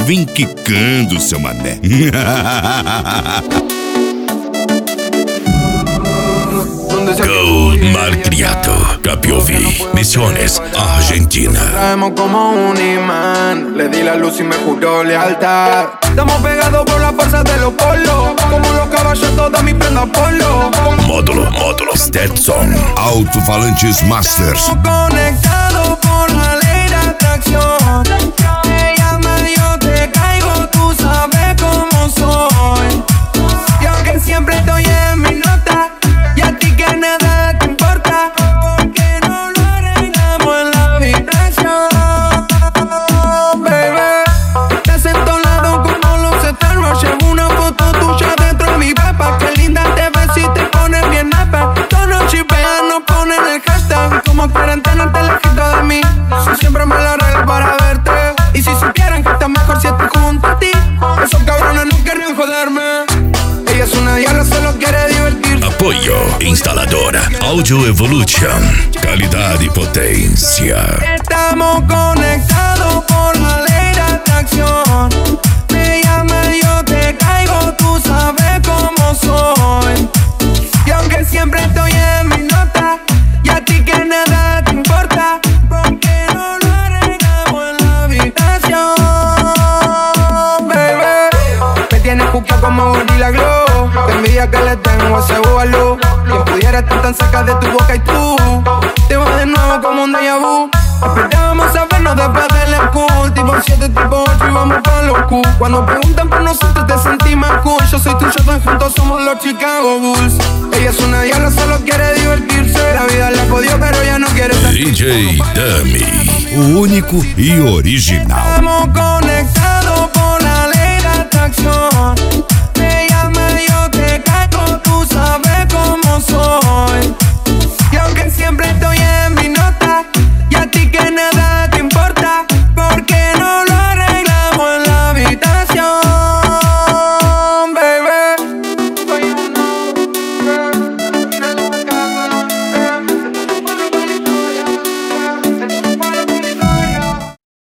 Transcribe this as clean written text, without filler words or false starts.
vem quicando, seu mané. Gold Malcriado, Capiovi, Misiones, Argentina. Traemos como un imán. Le di la luz y me juró lealtad. Estamos pegados por la fuerza de los polos. Como los caballos, toda mi prenda polo. Módulo Stetson. Alto-falantes Masters. Estamos conectados por la ley de atracción. Me llama, yo te caigo, tú sabes cómo soy. Y aunque siempre estoy en mi nota, y a ti que nada te importa, porque no lo arreglamos en la habitación, baby. Te siento al lado como los eternos. Llevo una foto tuya dentro de mi pepa. Qué linda te ves si te pones bien napa. Todos nos chipean, nos ponen el hashtag. Como cuarentena te lejito de mí. Si siempre me la arreglo para verte. Y si supieran que está mejor si estoy junto a ti. Esos cabrones no querrían joderme. Ella es una diabla, solo quiere divertirse. Apoio Instaladora Audio Evolution. Calidad y potencia. Estamos conectados por la ley de atracción. Me llama, yo te caigo, tú sabes cómo soy. Y aunque siempre estoy en mi nota, y a ti que nada te importa, porque no lo arreglamos en la habitación, baby. Me tienes juca como Gorilla Glow. Qué envidia que le tengo a ese búbalo. Quien pudiera estar tan cerca de tu boca y tú te vas de nuevo como un déjà vu. Esperábamos a vernos después del school. Tipo 7, tipo 8 y vamos pa' los Q. Cuando preguntan por nosotros te sentí más cool. Yo soy tuyo, todos juntos somos los Chicago Bulls. Ella es una diabla, solo quiere divertirse. La vida la jodió, pero ya no quiere estar. DJ Dummy. O único e original. Estamos conectados por la ley de atracción.